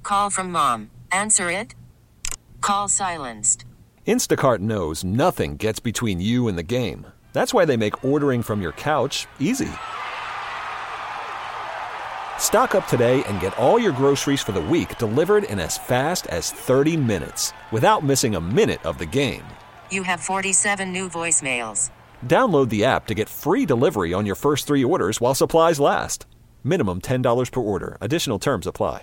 Call from mom. Answer it. Call silenced. Instacart knows nothing gets between you and the game. That's why they make ordering from your couch easy. Stock up today and get all your groceries for the week delivered in as fast as 30 minutes without missing a minute of the game. You have 47 new voicemails. Download the app to get free delivery on your first 3 orders while supplies last. Minimum $10 per order. Additional terms apply.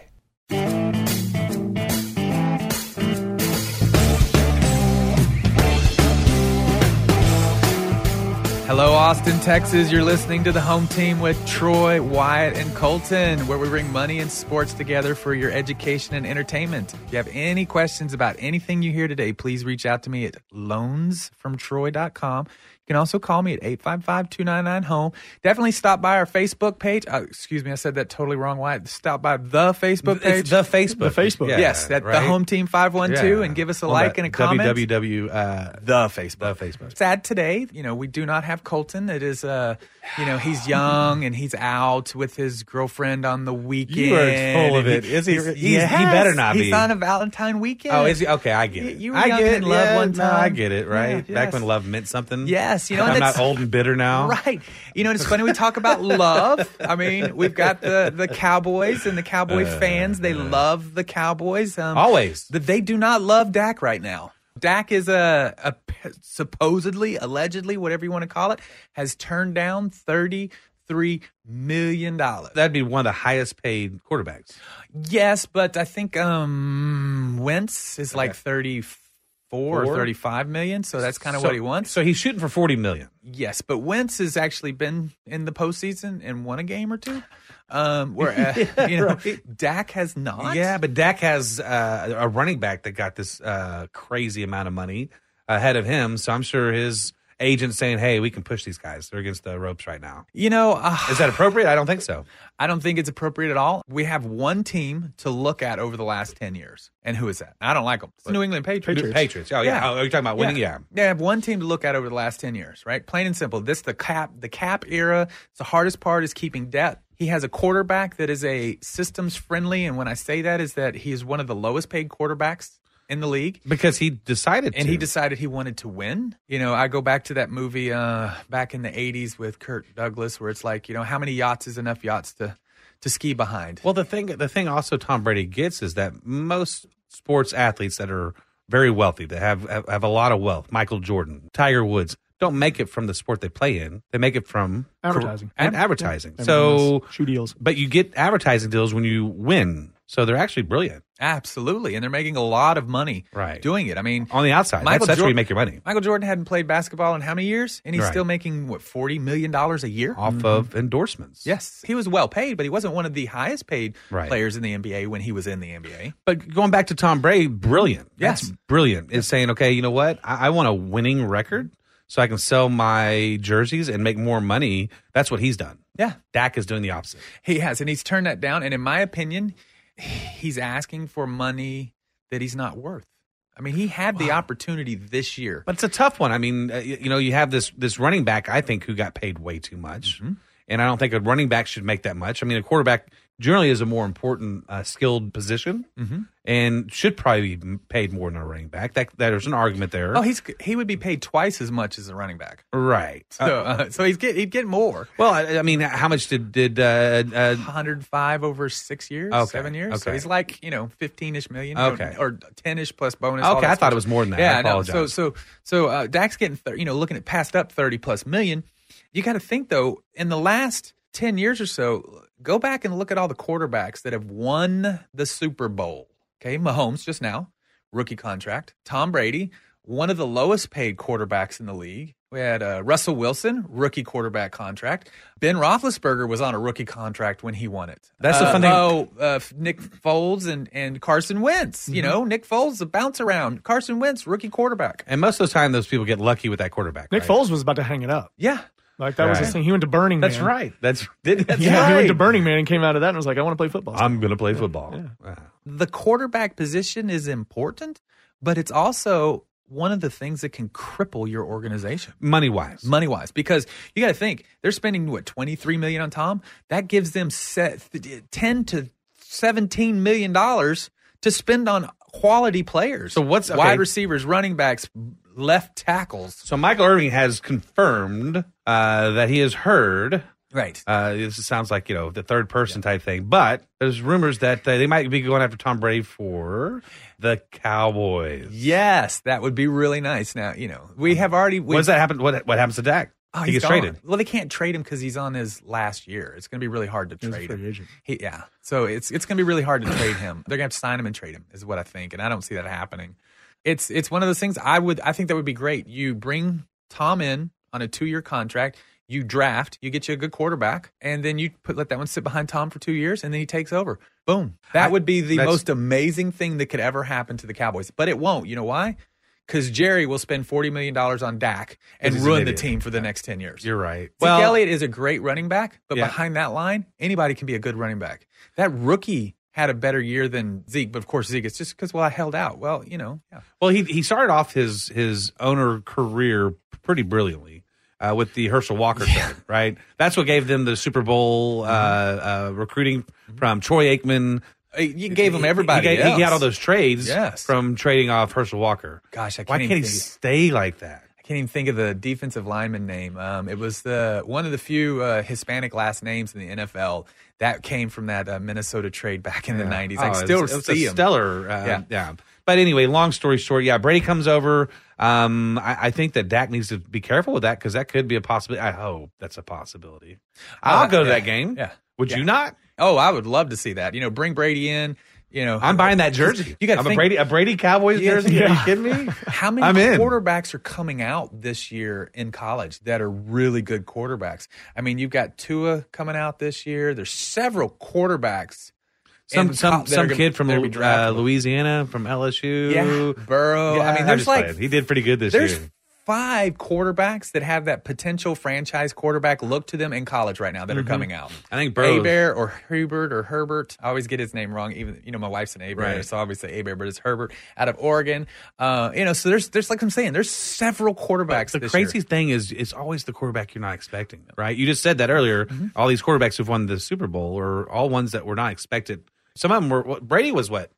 Hello, Austin, Texas. You're listening to The Home Team with Troy, Wyatt, and Colton, where we bring money and sports together for your education and entertainment. If you have any questions about anything you hear today, please reach out to me at loansfromtroy.com. You can also call me at 855-299-HOME. Definitely stop by our Facebook page. Excuse me, I said that totally wrong. Why? Stop by the Facebook page. It's the Facebook. The Facebook. Yeah, yes, right? The Home Team 512, and give us a like and a comment. www. The Facebook. The Facebook. Sad today, we do not have Colton. It is, he's young and he's out with his girlfriend on the weekend. You are full of it. Is he? He better not be. He's on a Valentine weekend. Oh, is he? Okay, I get it. You were young and in love one time. No, I get it, right? Yeah, Back when love meant something. Yes, I'm not old and bitter now. Right. It's funny we talk about love. I mean, we've got the Cowboys and the Cowboy fans. They love the Cowboys. Always. They do not love Dak right now. Dak is a supposedly, allegedly, whatever you want to call it, has turned down $33 million. That'd be one of the highest paid quarterbacks. Yes, but I think Wentz is like 34 or 35 million, so that's kind of what he wants. So he's shooting for 40 million. Yes, but Wentz has actually been in the postseason and won a game or two. Dak has not. Yeah, but Dak has a running back that got this crazy amount of money ahead of him, so I'm sure his agent's saying, hey, we can push these guys. They're against the ropes right now. Is that appropriate? I don't think so. I don't think it's appropriate at all. We have one team to look at over the last 10 years. And who is that? I don't like them. It's the New England Patriots. Patriots. Oh, yeah. Oh, are you talking about winning? Yeah. They have one team to look at over the last 10 years, right? Plain and simple. This the cap era. The hardest part is keeping depth. He has a quarterback that is a systems friendly. And when I say that is that he is one of the lowest paid quarterbacks in the league. Because he decided to. And he decided he wanted to win. I go back to that movie back in the 80s with Kirk Douglas where it's like, how many yachts is enough yachts to ski behind? Well, the thing also Tom Brady gets is that most sports athletes that are very wealthy, that have a lot of wealth, Michael Jordan, Tiger Woods, don't make it from the sport they play in. They make it from advertising. Advertising. Yeah. So shoe deals. But you get advertising deals when you win. So they're actually brilliant. Absolutely. And they're making a lot of money doing it. I mean, on the outside, that's where you make your money. Michael Jordan hadn't played basketball in how many years? And he's still making, $40 million a year? Off of endorsements. Yes. He was well paid, but he wasn't one of the highest paid players in the NBA when he was in the NBA. But going back to Tom Brady, brilliant. Yes. That's brilliant. Is saying, okay, you know what? I want a winning record so I can sell my jerseys and make more money. That's what he's done. Yeah. Dak is doing the opposite. He has, and he's turned that down. And in my opinion, he's asking for money that he's not worth. I mean, he had the opportunity this year. But it's a tough one. I mean, you have this running back, I think, who got paid way too much. Mm-hmm. And I don't think a running back should make that much. I mean, a quarterback generally is a more important skilled position and should probably be paid more than a running back. There's an argument there. Oh, he would be paid twice as much as a running back. Right. So he'd get more. Well, I mean, how much did 105 over 6 years, 7 years? Okay. So he's like, 15-ish million or 10-ish plus bonus. Okay, I thought it was more than that. I apologize. So Dak's getting, looking at passed up 30 plus million. You got to think, though, in the last 10 years or so, go back and look at all the quarterbacks that have won the Super Bowl. Okay, Mahomes just now, rookie contract. Tom Brady, one of the lowest paid quarterbacks in the league. We had Russell Wilson, rookie quarterback contract. Ben Roethlisberger was on a rookie contract when he won it. That's the fun thing. Nick Foles and Carson Wentz. Mm-hmm. Nick Foles, a bounce around. Carson Wentz, rookie quarterback. And most of the time, those people get lucky with that quarterback. Nick Foles was about to hang it up. Yeah. Like, that was his thing. He went to Burning Man. That's right. He went to Burning Man and came out of that and was like, I want to play football. I'm going to play football. Yeah. Yeah. The quarterback position is important, but it's also one of the things that can cripple your organization. Money-wise. Because you got to think, they're spending, $23 million on Tom? That gives them $10 to $17 million to spend on quality players. So what's okay. wide receivers, running backs, left tackles? So Michael Irvin has confirmed that he has heard. Right. This sounds like, the third person type thing. But there's rumors that they might be going after Tom Brady for the Cowboys. Yes, that would be really nice. Now, we have already. What does that happen? What happens to Dak? Oh, he gets gone. traded. Well, they can't trade him because he's on his last year. It's going to be really hard to trade him. So it's going to be really hard to trade him. They're going to have to sign him and trade him, is what I think, and I don't see that happening. It's one of those things. I think that would be great. You bring Tom in on a 2-year contract. You draft, you get you a good quarterback, and then you let that one sit behind Tom for 2 years, and then he takes over. Boom. That would be the most amazing thing that could ever happen to the Cowboys. But it won't. You know why? Because Jerry will spend $40 million on Dak and ruin the team for the next 10 years. You're right. Zeke Elliott is a great running back, but behind that line, anybody can be a good running back. That rookie had a better year than Zeke, but of course Zeke, it's just because, I held out. Well, Well, he started off his owner career pretty brilliantly. With the Herschel Walker trade, right? That's what gave them the Super Bowl recruiting from Troy Aikman. You gave him everybody. He had all those trades Yes. from trading off Herschel Walker. Gosh, why can't he stay like that? I can't even think of the defensive lineman name. It was one of the few Hispanic last names in the NFL that came from that Minnesota trade back in the 90s. I still see him. Stellar. Yeah. But anyway, long story short, Brady comes over. I think that Dak needs to be careful with that because that could be a possibility. I hope that's a possibility. I'll go to that game. Yeah. Would you not? Oh, I would love to see that. Bring Brady in. I'm buying that jersey. You got a Brady Cowboys jersey. Are you kidding me? How many quarterbacks are coming out this year in college that are really good quarterbacks? I mean, you've got Tua coming out this year. There's several quarterbacks. Some kid from Louisiana, from LSU. Yeah, Burrow. Yeah, I mean, there's he did pretty good this year. 5 quarterbacks that have that potential franchise quarterback look to them in college right now that are coming out. I think Burrow. Hebert or Hubert or Herbert. I always get his name wrong. Even my wife's an Hebert, so I always say Hebert, but it's Herbert out of Oregon. So there's like I'm saying, there's several quarterbacks. The crazy thing is, it's always the quarterback you're not expecting, right? You just said that earlier. Mm-hmm. All these quarterbacks who've won the Super Bowl are all ones that were not expected. Some of them were. Brady was what?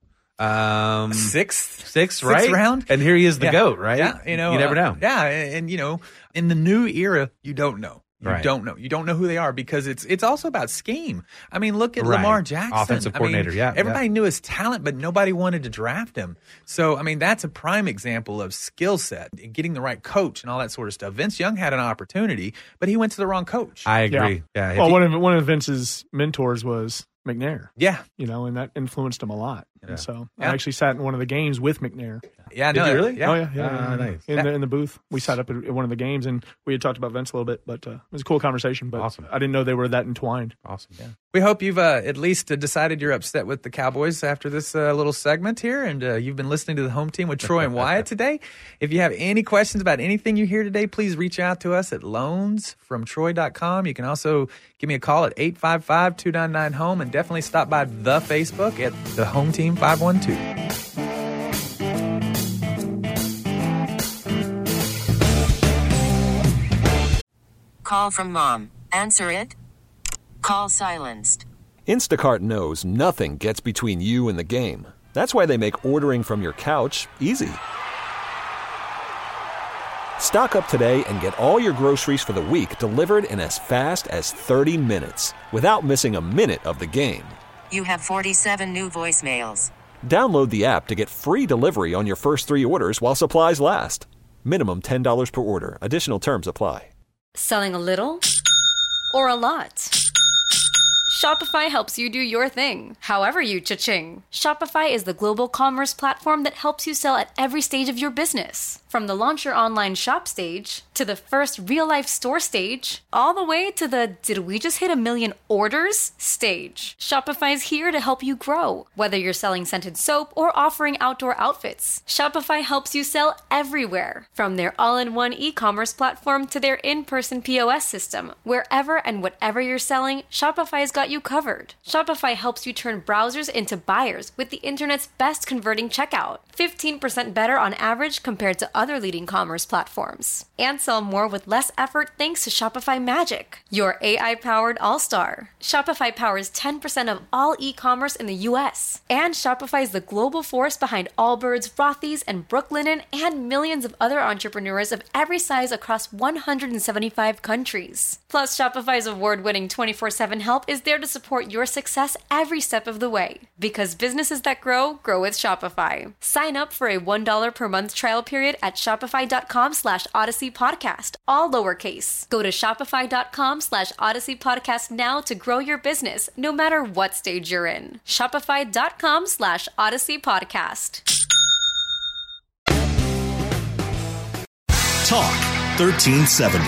Sixth round, and here he is, the GOAT, right? Yeah, you never know. And in the new era, you don't know. You don't know who they are because it's also about scheme. I mean, look at Lamar Jackson, offensive coordinator. Everybody knew his talent, but nobody wanted to draft him. So, I mean, that's a prime example of skill set, getting the right coach, and all that sort of stuff. Vince Young had an opportunity, but he went to the wrong coach. I agree. Yeah. Well, one of Vince's mentors was McNair. Yeah. And that influenced him a lot. Yeah. And so I actually sat in one of the games with McNair. Yeah, Did you really? Yeah. Oh, yeah. Nice. In the booth. We sat up at one of the games, and we had talked about Vince a little bit, but it was a cool conversation. But awesome. I didn't know they were that entwined. Awesome. Yeah. We hope you've at least decided you're upset with the Cowboys after this little segment here, and you've been listening to the Home Team with Troy and Wyatt today. If you have any questions about anything you hear today, please reach out to us at loansfromtroy.com. You can also give me a call at 855-299-HOME, and definitely stop by the Facebook at the Home Team 512. Call from mom. Answer it. Call silenced. Instacart knows nothing gets between you and the game. That's why they make ordering from your couch easy. Stock up today and get all your groceries for the week delivered in as fast as 30 minutes without missing a minute of the game. You have 47 new voicemails. Download the app to get free delivery on your first 3 orders while supplies last. Minimum $10 per order. Additional terms apply. Selling a little or a lot? Shopify helps you do your thing, however you cha-ching. Shopify is the global commerce platform that helps you sell at every stage of your business. From the launch your online shop stage, to the first real-life store stage, all the way to the did we just hit 1 million orders stage. Shopify is here to help you grow. Whether you're selling scented soap or offering outdoor outfits, Shopify helps you sell everywhere. From their all-in-one e-commerce platform to their in-person POS system. Wherever and whatever you're selling, Shopify's got you covered. Shopify helps you turn browsers into buyers with the internet's best converting checkout. 15% better on average compared to other leading commerce platforms. And sell more with less effort thanks to Shopify Magic, your AI-powered all-star. Shopify powers 10% of all e-commerce in the U.S. And Shopify is the global force behind Allbirds, Rothy's, and Brooklinen, and millions of other entrepreneurs of every size across 175 countries. Plus, Shopify's award-winning 24/7 help is there to support your success every step of the way. Because businesses that grow with Shopify. Sign up for a $1 per month trial period at shopify.com/Odyssey Podcast, all lowercase. Go to shopify.com/Odyssey Podcast now to grow your business, no matter what stage you're in. Shopify.com/Odyssey Podcast. Talk 1370.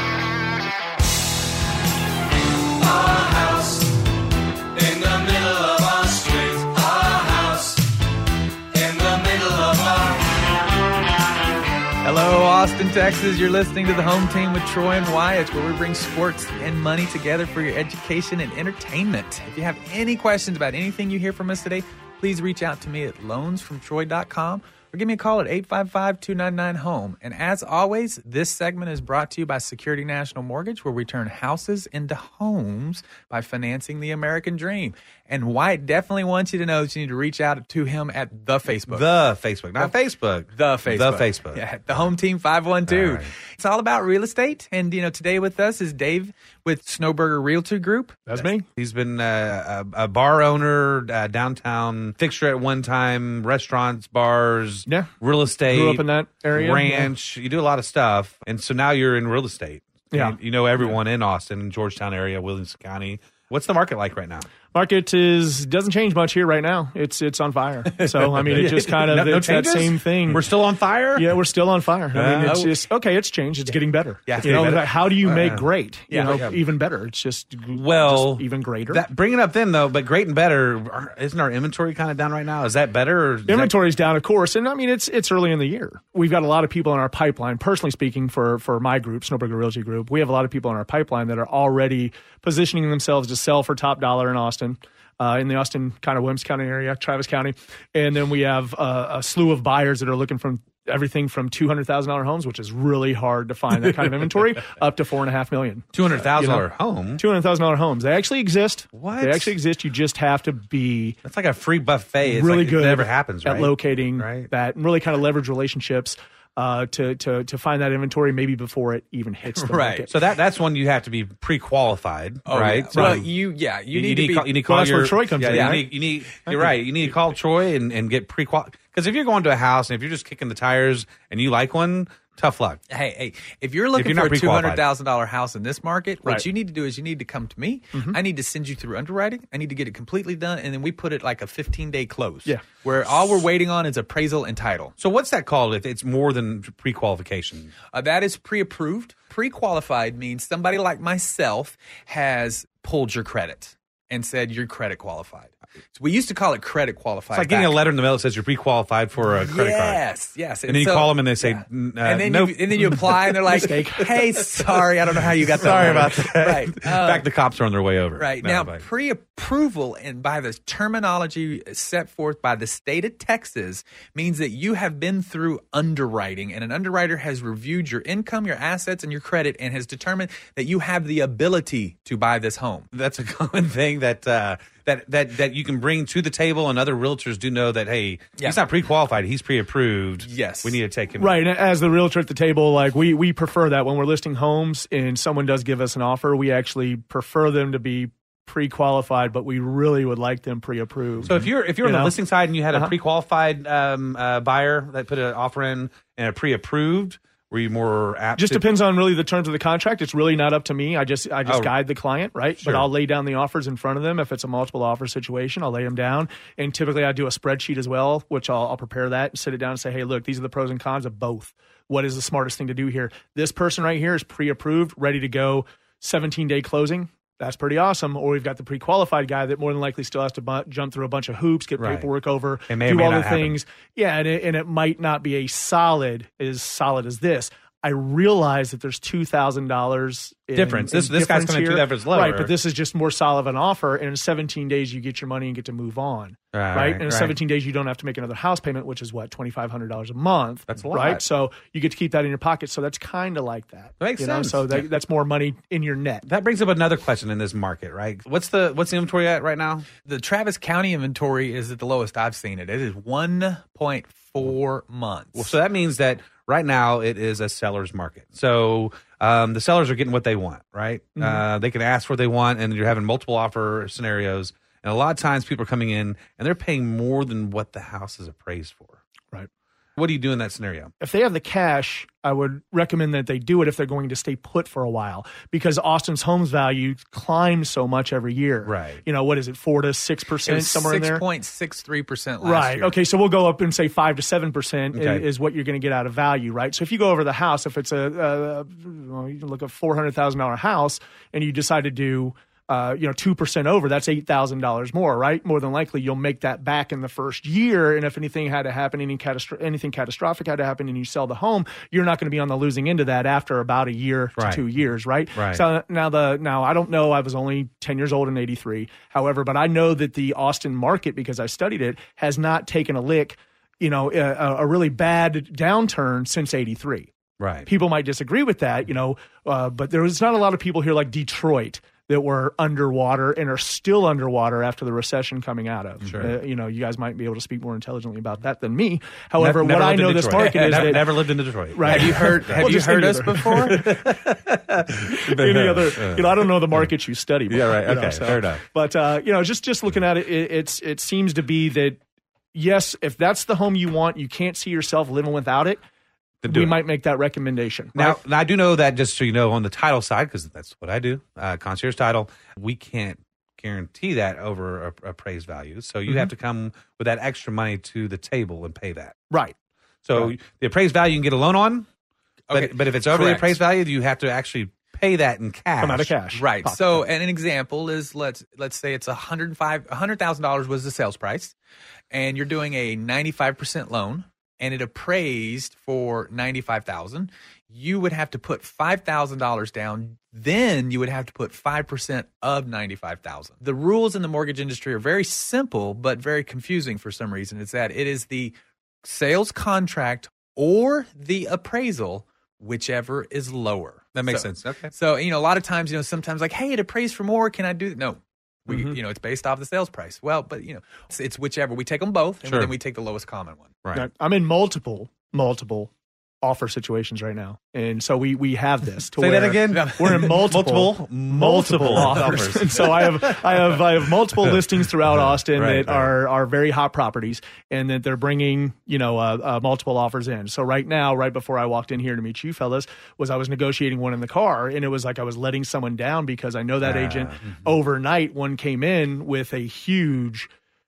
Hello, Austin, Texas. You're listening to the Home Team with Troy and Wyatt, where we bring sports and money together for your education and entertainment. If you have any questions about anything you hear from us today, please reach out to me at loansfromtroy.com or give me a call at 855-299-HOME. And as always, this segment is brought to you by Security National Mortgage, where we turn houses into homes by financing the American dream. And Wyatt definitely wants you to know that you need to reach out to him at the Facebook. The Facebook, not Facebook. The Facebook. The Facebook. Yeah, the Home Team 512. All right. It's all about real estate. And, today with us is Dave with Snowburger Realty Group. That's me. He's been a bar owner, downtown fixture at one time, restaurants, bars, Yeah. real estate. Grew up in that area. Ranch. You do a lot of stuff. And so now you're in real estate. Yeah. You know everyone in Austin, Georgetown area, Williamson County. What's the market like right now? Market doesn't change much here right now. It's on fire. So, I mean, it just kind of, it's that changes? same thing. We're still on fire? Yeah, we're still on fire. I mean, it's Oh. just, okay, it's changed. It's getting better. Yeah, it's you know, getting better. how do you make great? Yeah. Even better. It's just, Well, even greater. Bring it up then, though, but great and better, isn't our inventory kind of down right now? Is that better? Or is Inventory's down, of course, and I mean it's early in the year. We've got a lot of people in our pipeline. Personally speaking, for my group, Snowburger Realty Group, we have a lot of people in our pipeline that are already positioning themselves to sell for top dollar in Austin, in the Austin kind of Williams County area, Travis County, and then we have a slew of buyers that are looking from everything from $200,000 homes, which is really hard to find that kind of inventory, up to $4.5 million. $200,000 home? $200,000 homes. They actually exist. What? They actually exist. You just have to be That's like a free buffet. It's really like good It never happens, right? at locating Right. that and really kind of leverage relationships to find that inventory maybe before it even hits the Right. market. So that's one you have to be pre-qualified, right? Yeah. So Well, you need to be. You need to call Well, that's where your, Troy comes in, yeah, right? You're right. You need to call Troy and get pre-qualified. Because if you're going to a house and if you're just kicking the tires and you like one, tough luck. Hey, if you're looking you're for not a pre-qualified. $200,000 house in this market, what Right. you need to do is you need to come to me. I need to send you through underwriting. I need to get it completely done, and then we put it like a 15-day close. Yeah. Where all we're waiting on is appraisal and title. So what's that called if it's more than pre-qualification? That is pre-approved. Pre-qualified means somebody like myself has pulled your credit and said you're credit qualified. So we used to call it credit qualified. It's like getting a back- letter in the mail that says you're pre-qualified for a credit card. Yes. And then you call them and they say, and then nope. you apply and they're like, Mistake. "Hey, sorry, I don't know how you got that. Sorry letter." about that. Right. In fact, the cops are on their way over. Right. No, Now, but- pre-approval and by the terminology set forth by the state of Texas means that you have been through underwriting, and an underwriter has reviewed your income, your assets, and your credit and has determined that you have the ability to buy this home. That's a common thing that you can bring to the table, and other realtors do know that, hey, Yeah. he's not pre-qualified, he's pre-approved. Yes. We need to take him. Right. And as the realtor at the table, like we prefer that when we're listing homes and someone does give us an offer, we actually prefer them to be pre-qualified, but we really would like them pre-approved. So if you're on the know? listing side and you had a Uh-huh. pre-qualified buyer that put an offer in and a pre-approved, were you more apt just to? depends on really the terms of the contract. It's really not up to me. I just Oh. guide the client, right? Sure. But I'll lay down the offers in front of them. If it's a multiple offer situation, I'll lay them down. And typically I do a spreadsheet as well, which I'll prepare that and sit it down and say, hey, look, these are the pros and cons of both. What is the smartest thing to do here? This person right here is pre-approved, ready to go, 17-day closing. That's pretty awesome. Or we've got the pre-qualified guy that more than likely still has to jump through a bunch of hoops, get Right. paperwork over, It may or do may all the not happen. things. Yeah, and it might not be as solid as this. I realize that there's $2,000 difference. This guy's coming to that for lower. Right, but this is just more solid of an offer. And in 17 days, you get your money and get to move on. Right? And in 17 days, you don't have to make another house payment, which is what, $2,500 a month. That's a lot. Right? So you get to keep that in your pocket. So that's kind of like that. Makes sense. So that's more money in your net. That brings up another question in this market, right? What's the inventory at right now? The Travis County inventory is at the lowest I've seen it. It is 1.4 months. Well, so that means that right now it is a seller's market. So the sellers are getting what they want, right? They can ask for what they want, and you're having multiple offer scenarios. And a lot of times people are coming in and they're paying more than what the house is appraised for. Right. What do you do in that scenario? If they have the cash, I would recommend that they do it if they're going to stay put for a while, because Austin's homes value climbs so much every year. Right. What is it, 4 to 6%, somewhere in there? 6.63% last right. year. Okay, so we'll go up and say 5 to 7% is what you're going to get out of value, right? So if you go over the house, if it's you can look at a $400,000 house and you decide to do 2% over, that's $8,000 more, right? More than likely, you'll make that back in the first year. And if anything had to happen, anything catastrophic had to happen, and you sell the home, you're not going to be on the losing end of that after about a year to 2 years, right? So now I don't know. I was only 10 years old in '83, however, but I know that the Austin market, because I studied it, has not taken a lick, a really bad downturn since '83. Right. People might disagree with that, but there's not a lot of people here like Detroit that were underwater and are still underwater after the recession coming out of. Sure. You guys might be able to speak more intelligently about that than me. However, what I know this market is never lived in Detroit. Right. Have you heard us before? Any other? I don't know the markets you study. Yeah. Right. Okay. Fair enough. But just looking at it, it seems to be that yes, if that's the home you want, you can't see yourself living without it. We might make that recommendation. Now, I do know that, just so you know, on the title side, because that's what I do, concierge title, we can't guarantee that over appraised value. So you have to come with that extra money to the table and pay that. Right. So the appraised value you can get a loan on, but if it's over the appraised value, you have to actually pay that in cash. Come out of cash. Right. So, and an example is let's say it's $100,000 was the sales price, and you're doing a 95% loan, and it appraised for $95,000, you would have to put $5,000 down. Then you would have to put 5% of $95,000. The rules in the mortgage industry are very simple, but very confusing for some reason. It's that it is the sales contract or the appraisal, whichever is lower. That makes sense. Okay. So, a lot of times, sometimes like, hey, it appraised for more. Can I do that? No. It's based off the sales price. Well, but it's whichever. We take them both, and then we take the lowest common one. Right. Now, I'm in multiple offer situations right now, and so we have this. To Say where that again. We're in multiple offers, and so I have multiple listings throughout Austin that are very hot properties, and that they're bringing multiple offers in. So right now, right before I walked in here to meet you fellas, I was negotiating one in the car, and it was like I was letting someone down because I know that agent. Overnight, one came in with a huge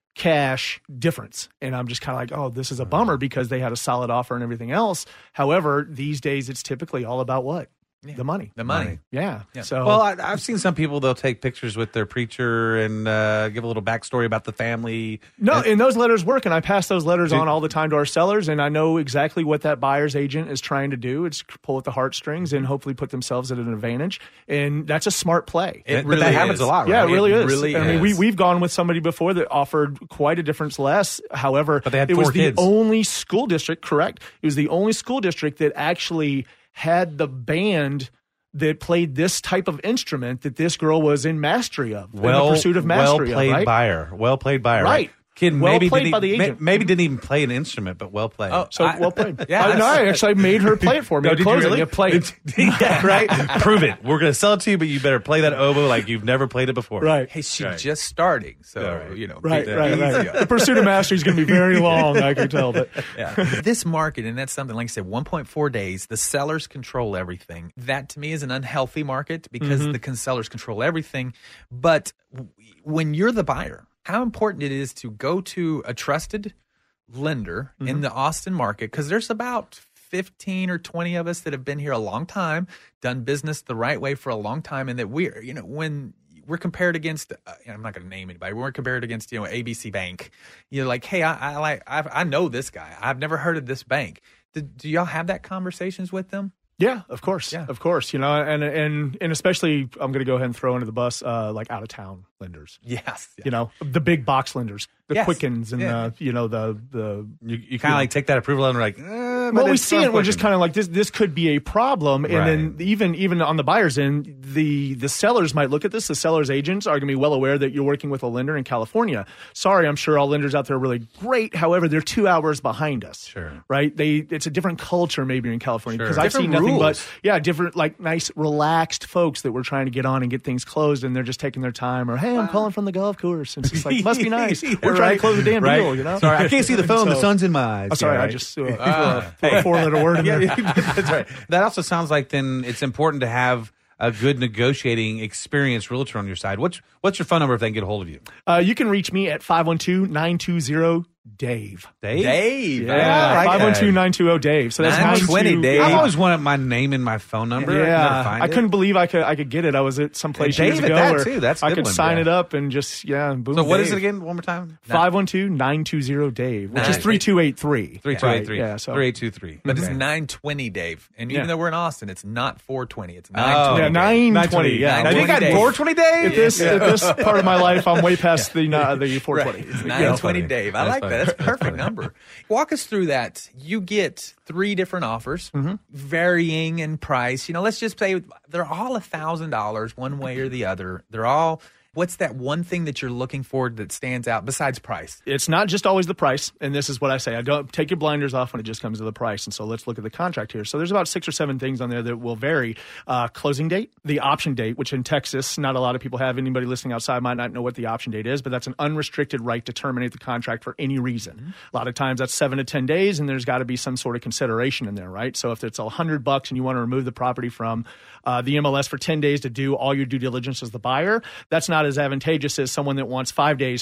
cash difference, and I'm just kind of like, oh, this is a bummer because they had a solid offer and everything else. However, these days it's typically all about what? The money. Yeah. So, well, I've seen some people, they'll take pictures with their preacher and give a little backstory about the family. No, and those letters work, and I pass those letters on all the time to our sellers, and I know exactly what that buyer's agent is trying to do. It's pull at the heartstrings and hopefully put themselves at an advantage, and that's a smart play. But that happens a lot, right? Yeah, it really is. Really I mean, we've gone with somebody before that offered quite a difference less. However, but they had it was kids. The only school district, correct? It was the only school district that actually had the band that played this type of instrument that this girl was in mastery of, in the pursuit of mastery well-played of, right? buyer. Well-played buyer. Right. Kid well maybe played by the agent. Maybe didn't even play an instrument, but well played. Oh, so well played. Yeah, I actually made her play it for me. No, did you really? Play it. Yeah, right? Prove it. We're going to sell it to you, but you better play that oboe like you've never played it before. Right. Hey, she's just starting, so Right. The pursuit of mastery is going to be very long, I can tell. But this market, and that's something, like I said, 1.4 days, the sellers control everything. That to me is an unhealthy market because the sellers control everything. But when you're the buyer, how important it is to go to a trusted lender in the Austin market, because there's about 15 or 20 of us that have been here a long time, done business the right way for a long time, and that we're, when we're compared against, I'm not going to name anybody, we're compared against, ABC Bank. You're like, hey, I know this guy. I've never heard of this bank. Do y'all have that conversations with them? Yeah, of course. Yeah. Of course. You know, and especially I'm going to go ahead and throw under the bus like out of town lenders. Yes. You know, the big box lenders, the Yes. Quickens and Yeah. the You kind of like take that approval and we're like, well, we see it. We're just kind of like this could be a problem, and Right. then even on the buyer's end, the sellers might look at this. The seller's agents are going to be well aware that you're working with a lender in California. Sorry, I'm sure all lenders out there are really great. However, they're 2 hours behind us. Sure. Right? It's a different culture maybe in California Sure. because I've seen Different nothing rules. but different like nice relaxed folks that were trying to get on and get things closed, and they're just taking their time. Or hey, I'm calling from the golf course. And it's just like must be nice. We're trying to close the damn deal. You know? Sorry, I can't see the phone. The So- sun's in my eyes. I'm sorry, Yeah, I right. just threw a four-letter word in there. That's right. That also sounds like then it's important to have a good negotiating experienced realtor on your side. What's your phone number if they can get a hold of you? You can reach me at 512-920-DAVE. Dave. Yeah, 512-920-DAVE. So that's 920 92 Dave. I've always wanted my name and my phone number. I can never Yeah, find I it. couldn't believe I could get it. I was at some place Dave years at ago that, where too. That's a I good could one, sign yeah. it up and just boom. So what is Dave. it again? One more time. 512-920-DAVE, which is 3283. 3283. Yeah, so 3823. But Okay. it's 920, Dave. And even Yeah. though we're in Austin, it's not 420. It's Oh. 920. yeah, Dave. 920. Yeah, Now, you got 920 420 days? At this part of my life, I'm way past the 420. Right. It's Yeah. 920 Funny. Dave. I That's like funny. that. That's a perfect number. Walk us through that. You get 3 different offers, varying in price. You know, let's just say they're all $1,000 one way or the other. They're all. What's that one thing that you're looking for that stands out besides price? It's not just always the price, and this is what I say. I don't take your blinders off when it just comes to the price. And so let's look at the contract here. So there's about 6 or 7 things on there that will vary. Closing date, the option date, which in Texas, not a lot of people have. Anybody listening outside might not know what the option date is, but that's an unrestricted right to terminate the contract for any reason. A lot of times that's 7 to 10 days, and there's got to be some sort of consideration in there, right? So if it's $100 and you want to remove the property from the MLS for 10 days to do all your due diligence as the buyer, that's not as advantageous as someone that wants 5 days,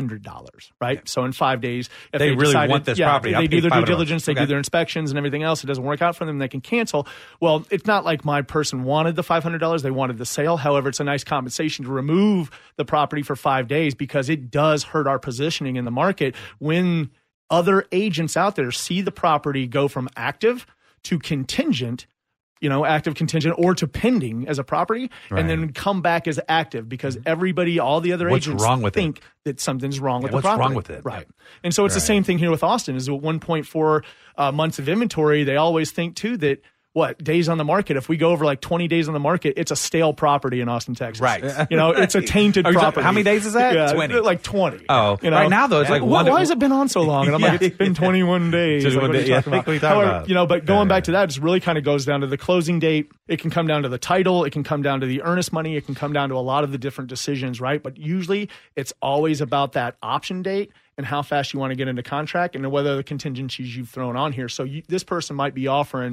$500, right? So in 5 days, if They really decided, want this property, I'll they do pay their due $500. diligence, they Okay. do their inspections and everything else. It doesn't work out for them, they can cancel. Well, it's not like my person wanted the $500. They wanted the sale. However, it's a nice compensation to remove the property for 5 days because it does hurt our positioning in the market when other agents out there see the property go from active to contingent, active contingent or to pending as a property, Right. and then come back as active because everybody, all the other What's agents wrong with it? think that something's wrong with the what's property. wrong with it? Right. And so it's the same thing here with Austin is with 1.4 months of inventory. They always think too that days on the market. If we go over like 20 days on the market, it's a stale property in Austin, Texas. Right. It's a tainted Are you property. how many days is that? Yeah, 20. Like 20. Oh, right now, though, it's like why, one- why has it been on so long? And I'm like, it's been 21 days. Just Like, one what are you day. Yeah, talking about? what are you talking However, about? but going back to that, it just really kind of goes down to the closing date. It can come down to the title. It can come down to the earnest money. It can come down to a lot of the different decisions, right? But usually it's always about that option date and how fast you want to get into contract and whether the contingencies you've thrown on here. So this person might be offering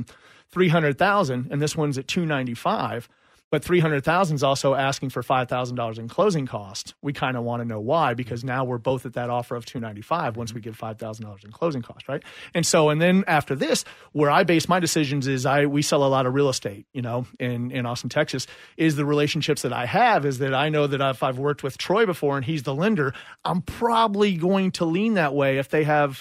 $300,000 and this one's at $295,000, but $300,000 is also asking for $5,000 in closing costs. We kind of want to know why, because now we're both at that offer of $295,000 once we give $5,000 in closing costs, right? And then after this, where I base my decisions is we sell a lot of real estate, in Austin, Texas, is the relationships that I have is that I know that if I've worked with Troy before and he's the lender, I'm probably going to lean that way if they have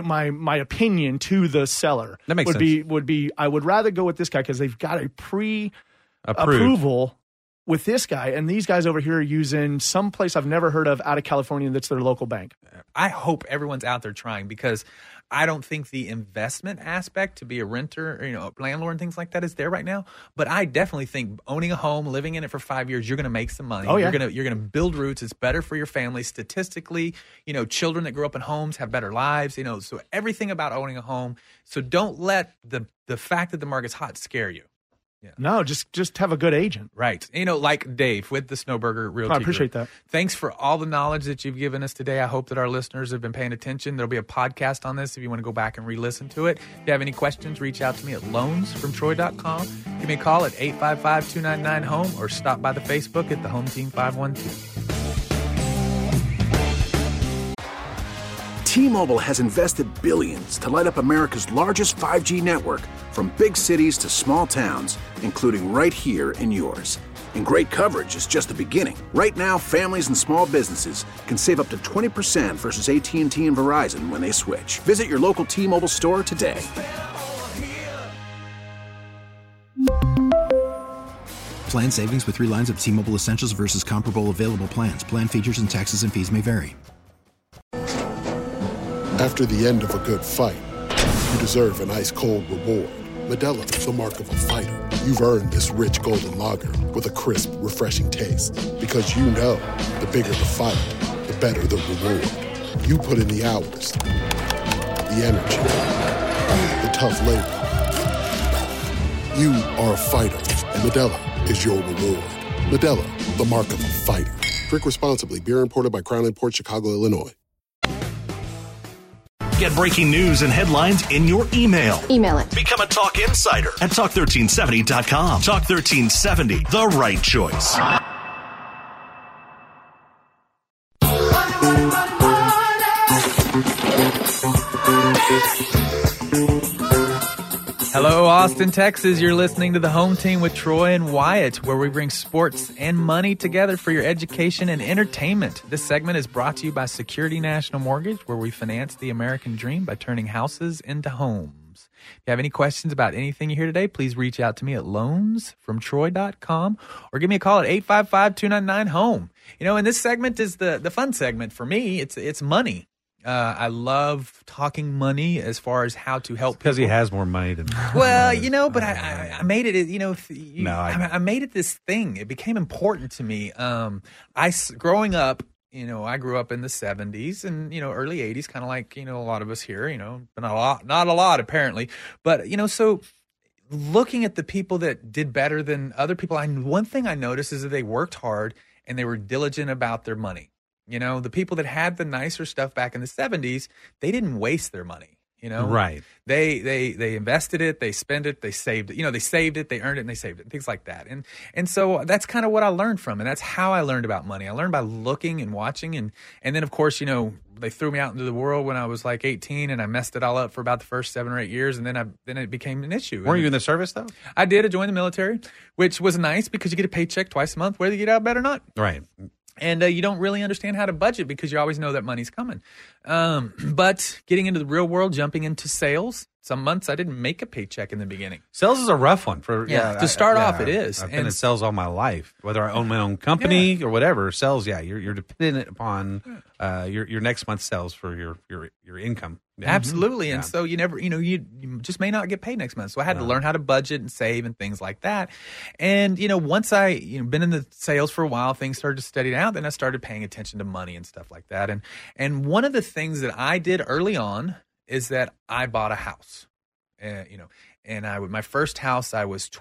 my opinion to the seller. That makes would be I would rather go with this guy because they've got a Approved. approval with this guy, and these guys over here are using some place I've never heard of out of California that's their local bank. I hope everyone's out there trying because I don't think the investment aspect to be a renter, or, a landlord and things like that is there right now. But I definitely think owning a home, living in it for 5 years, you're going to make some money. Oh, yeah. You're going to build roots. It's better for your family statistically. Children that grow up in homes have better lives. So everything about owning a home. So don't let the fact that the market's hot scare you. No, just have a good agent. Right. Like Dave with the Snowburger Realty I appreciate Group. that. Thanks for all the knowledge that you've given us today. I hope that our listeners have been paying attention. There'll be a podcast on this if you want to go back and re-listen to it. If you have any questions, reach out to me at loansfromtroy.com. Give me a call at 855-299-HOME or stop by the Facebook at the Home Team 512. T-Mobile has invested billions to light up America's largest 5G network, from big cities to small towns, including right here in yours. And great coverage is just the beginning. Right now, families and small businesses can save up to 20% versus AT&T and Verizon when they switch. Visit your local T-Mobile store today. Plan savings with 3 lines of T-Mobile Essentials versus comparable available plans. Plan features and taxes and fees may vary. After the end of a good fight, you deserve an ice-cold reward. Modelo is the mark of a fighter. You've earned this rich golden lager with a crisp, refreshing taste. Because you know, the bigger the fight, the better the reward. You put in the hours, the energy, the tough labor. You are a fighter, and Modelo is your reward. Modelo, the mark of a fighter. Drink responsibly. Beer imported by Crown Imports, Chicago, Illinois. Get breaking news and headlines in your email. Email it. Become a Talk Insider at Talk1370.com. Talk 1370, the right choice. Hello, Austin, Texas. You're listening to the Home Team with Troy and Wyatt, where we bring sports and money together for your education and entertainment. This segment is brought to you by Security National Mortgage, where we finance the American dream by turning houses into homes. If you have any questions about anything you hear today, please reach out to me at loansfromtroy.com or give me a call at 855-299-HOME. You know, and this segment is the fun segment for me. It's money. I love talking money as far as how to help because he has more money than well, you know, but I made it, you know, I made it this thing. It became important to me. Growing up, you know, I grew up in the 70s and, you know, early 80s, kind of like, you know, a lot of us here, you know, but not a lot apparently. But, you know, so looking at the people that did better than other people, one thing I noticed is that they worked hard and they were diligent about their money. You know, the people that had the nicer stuff back in the 70s, they didn't waste their money, you know? Right. They invested it, they spent it, they saved it. You know, they saved it, they earned it, and they saved it, things like that. And so that's kind of what I learned from, and that's how I learned about money. I learned by looking and watching, and then, of course, you know, they threw me out into the world when I was like 18, and I messed it all up for about the first 7 or 8 years, and then it became an issue. Weren't you in the service, though? I did. I joined the military, which was nice because you get a paycheck twice a month, whether you get out of bed or not. Right. And you don't really understand how to budget because you always know that money's coming. But getting into the real world, jumping into sales, some months I didn't make a paycheck in the beginning. Sales is a rough one. To start off, it is. I've been in sales all my life, whether I own my own company or whatever. Sales, you're dependent upon your next month's sales for your income. Yeah. Absolutely. And so you never, you just may not get paid next month. So I had to learn how to budget and save and things like that. And, once I, been in the sales for a while, things started to steady out. Then I started paying attention to money and stuff like that. And one of the things that I did early on is that I bought a house, and my first house, I was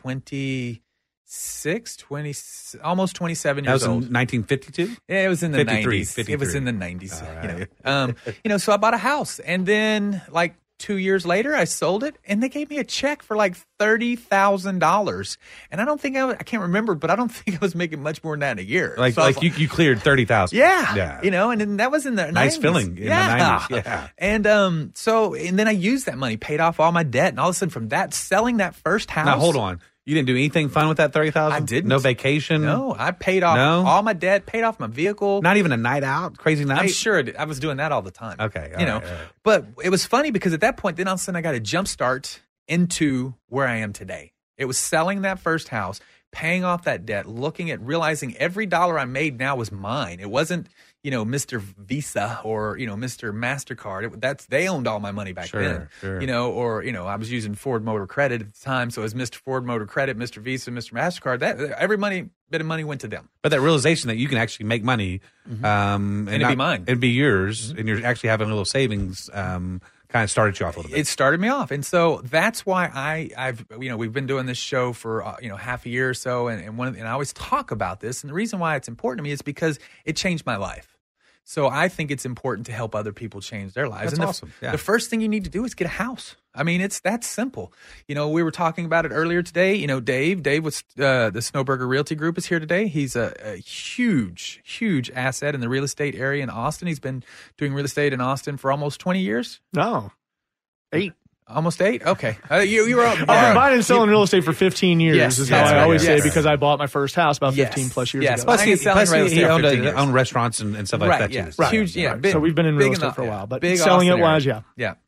almost 27 years old. That was in 1952? Yeah, it was in the 90s. 53. It was in the 90s. Right. So I bought a house, and then like 2 years later, I sold it, and they gave me a check for like $30,000. And I can't remember, but I don't think I was making much more than that in a year. You cleared $30,000. Yeah. And then that was in the nice 90s. feeling in the 90s. Yeah. And and then I used that money, paid off all my debt, and all of a sudden from that, selling that first house. Now, hold on. You didn't do anything fun with that $30,000? I didn't. No vacation? No, I paid off all my debt, paid off my vehicle. Not even a night out? Crazy night? I'm sure I did. I was doing that all the time. Okay. All right. But it was funny because at that point, then all of a sudden I got a jump start into where I am today. It was selling that first house, paying off that debt, realizing every dollar I made now was mine. It wasn't, Mr. Visa or, Mr. MasterCard. They owned all my money back then. Sure. I was using Ford Motor Credit at the time. So it was Mr. Ford Motor Credit, Mr. Visa, Mr. MasterCard. Every bit of money went to them. But that realization that you can actually make money and it'd be mine. It'd be yours, and you're actually having a little savings kind of started you off a little bit. It started me off. And so that's why I've we've been doing this show for, half a year or so. And I always talk about this. And the reason why it's important to me is because it changed my life. So I think it's important to help other people change their lives. That's awesome. Yeah. The first thing you need to do is get a house. I mean, it's that simple. We were talking about it earlier today. Dave was the Snowburger Realty Group is here today. He's a huge, huge asset in the real estate area in Austin. He's been doing real estate in Austin for almost 20 years. No, 8. Almost 8? Okay. You were I've been buying and selling real estate for 15 years. Yes, is how I always say, yes. because I bought my first house about 15 plus years ago. Plus he owned restaurants and stuff like that too. Yes. Huge, right. So we've been in real estate for a while, but big selling Austin it wise, area. Yeah.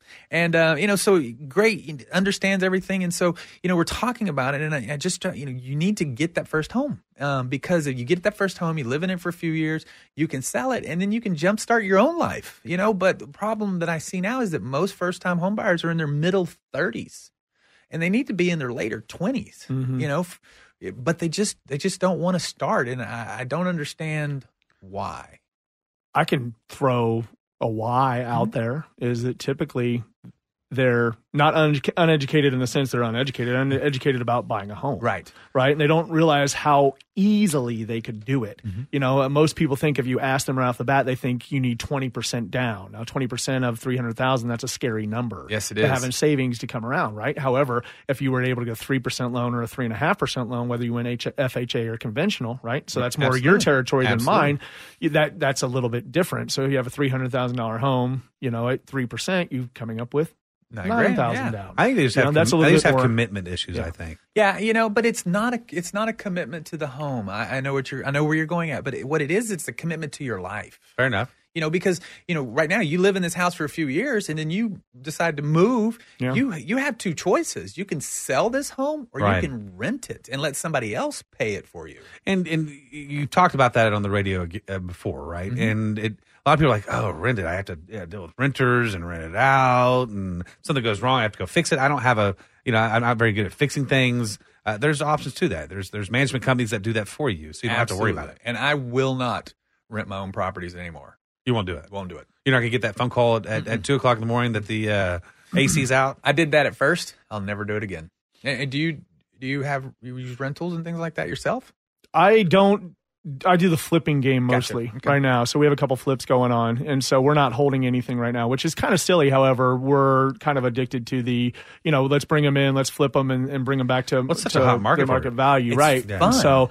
And, so great, understands everything. And so, we're talking about it. And I just, you need to get that first home because if you get that first home, you live in it for a few years, you can sell it and then you can jumpstart your own life, But the problem that I see now is that most first-time home buyers are in their middle 30s and they need to be in their later 20s, but they just don't want to start. And I don't understand why. I can throw a why out there is that typically they're not uneducated in the sense they're uneducated about buying a home. Right. And they don't realize how easily they could do it. Most people think if you ask them right off the bat, they think you need 20% down. Now, 20% of $300,000, that's a scary number. Yes, it to is. having savings to come around, right? However, if you were able to get a 3% loan or a 3.5% loan, whether you went FHA or conventional, right? So that's more your territory than mine. That's a little bit different. So you have a $300,000 home, at 3%, you're coming up with $9,000 down. I think they just have, that's a little bit more commitment issues. I think. Yeah, but it's not a commitment to the home. I know where you're going at, but what it is, it's a commitment to your life. Fair enough. Because right now you live in this house for a few years and then you decide to move. Yeah. You have two choices. You can sell this home or you can rent it and let somebody else pay it for you. And you talked about that on the radio before, right? Mm-hmm. And a lot of people are like, oh, rent it. I have to deal with renters and rent it out, and something goes wrong, I have to go fix it. I don't have I'm not very good at fixing things. There's options to that. There's management companies that do that for you, so you don't have to worry about it. And I will not rent my own properties anymore. You won't do it. Won't do it. You're not going to get that phone call at 2 o'clock in the morning that the AC's out? I did that at first. I'll never do it again. And do you use rentals and things like that yourself? I don't. I do the flipping game mostly right now. So we have a couple flips going on. And so we're not holding anything right now, which is kind of silly. However, we're kind of addicted to the, let's bring them in, let's flip them and bring them back to, such a hot market value. It's right. Fun. So,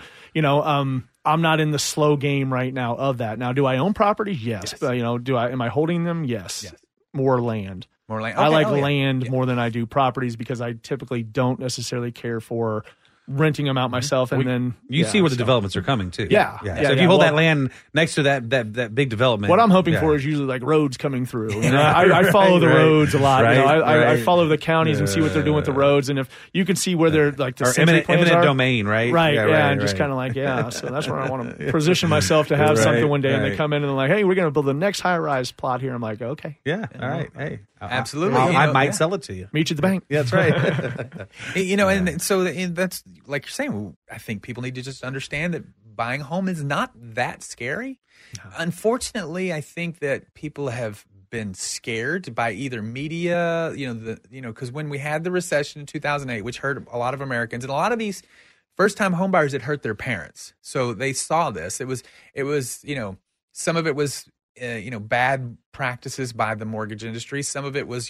I'm not in the slow game right now of that. Now, do I own properties? Yes. Am I holding them? Yes. More land. Okay. I like land more than I do properties because I typically don't necessarily care for renting them out myself, and then you see where the developments are coming too. Yeah. So if you hold that land next to that big development, what I'm hoping for is usually like roads coming through. I follow the roads a lot. I follow the counties and see what they're doing with the roads, and if you can see where they're like the eminent domain, right? Right. And just kind of like So that's where I want to position myself to have something one day, and they come in and they're like, "Hey, we're going to build the next high-rise plot here." I'm like, "Okay, yeah, all right, hey." Absolutely. I might sell it to you. Meet you at the bank. Yeah, that's right. And so that's like you're saying, I think people need to just understand that buying a home is not that scary. No. Unfortunately, I think that people have been scared by either media, because when we had the recession in 2008, which hurt a lot of Americans, and a lot of these first-time homebuyers, it hurt their parents. So they saw this. It was, some of it was, bad practices by the mortgage industry. Some of it was,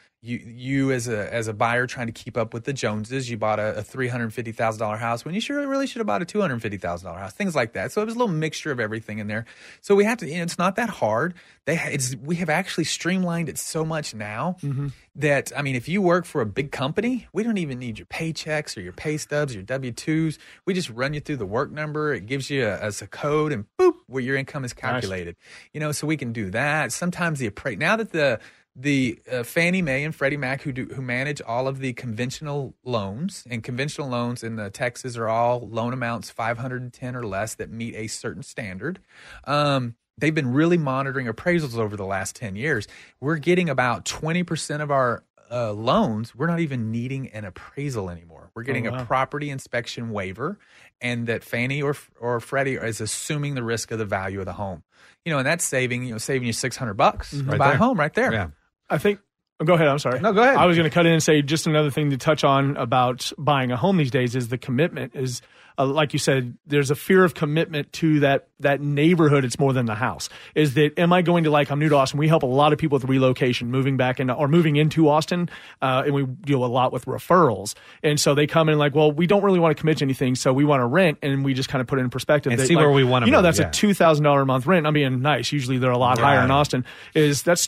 you as a buyer trying to keep up with the Joneses. You bought a $350,000 house when you really should have bought a $250,000 house. Things like that. So it was a little mixture of everything in there. So we have to. It's not that hard. We have actually streamlined it so much now that if you work for a big company, we don't even need your paychecks or your pay stubs, your W-2s. We just run you through the work number. It gives you a code, and boop, where your income is calculated. Nice. So we can do that. Sometimes now that the Fannie Mae and Freddie Mac who manage all of the conventional loans, and conventional loans in Texas are all loan amounts $510 or less that meet a certain standard. They've been really monitoring appraisals over the last 10 years. We're getting about 20% of our loans. We're not even needing an appraisal anymore. We're getting a property inspection waiver, and that Fannie or Freddie is assuming the risk of the value of the home. And that's saving you $600 to buy a home right there. Yeah. I think. Go ahead. I'm sorry. No, go ahead. I was going to cut in and say just another thing to touch on about buying a home these days is the commitment is, like you said, there's a fear of commitment to that neighborhood. It's more than the house. Is that, am I going to, I'm new to Austin. We help a lot of people with relocation, moving into Austin, and we deal a lot with referrals. And so they come in well, we don't really want to commit to anything, so we want to rent, and we just kind of put it in perspective. And see where we want to move. That's a $2,000 a month rent. I'm being nice. Usually they're a lot higher in Austin. That's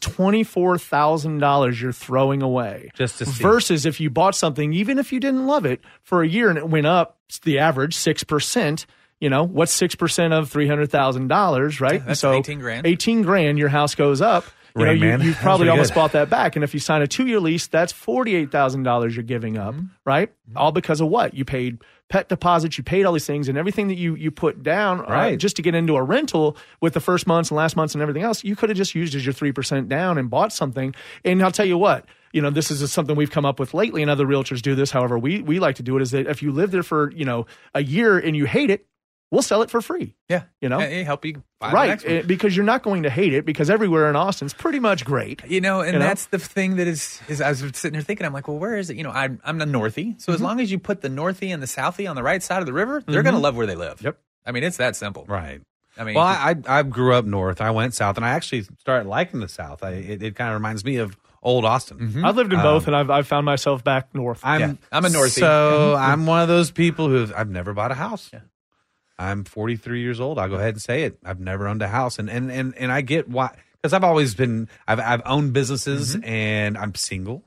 $24,000 you're throwing away. Just to see. Versus if you bought something, even if you didn't love it, for a year and it went up, the average 6%, what's 6% of $300,000, right? That's so $18,000. $18,000, your house goes up. You know, Man. you've probably That's almost pretty good. bought that back. And if you sign a 2-year lease, that's $48,000 you're giving up, right? All because of what? You paid pet deposits, you paid all these things, and everything that you put down Right. just to get into a rental with the first months and last months and everything else, you could have just used as your 3% down and bought something. And I'll tell you what, you know, this is something we've come up with lately, and other realtors do this. However, we like to do it is that if you live there for, you know, a year and you hate it, we'll sell it for free. Yeah. You know? It help you buy the Right, next one. because you're not going to hate it because everywhere in Austin's pretty much great. You know, and You know? that's the thing that is I was sitting here thinking, I'm like, well, where is it? You know, I'm the Northie. So as long as you put the Northie and the Southie on the right side of the river, they're going to love where they live. Yep. I mean, it's that simple. Right. I mean, Well, I grew up north. I went south, and I actually started liking the south. It kind of reminds me of old Austin. I've lived in both, and I've found myself back north. I'm a Northie. So I'm one of those people I've never bought a house. Yeah. I'm 43 years old. I'll go ahead and say it. I've never owned a house, and I get why, because I've always been. I've owned businesses, and I'm single.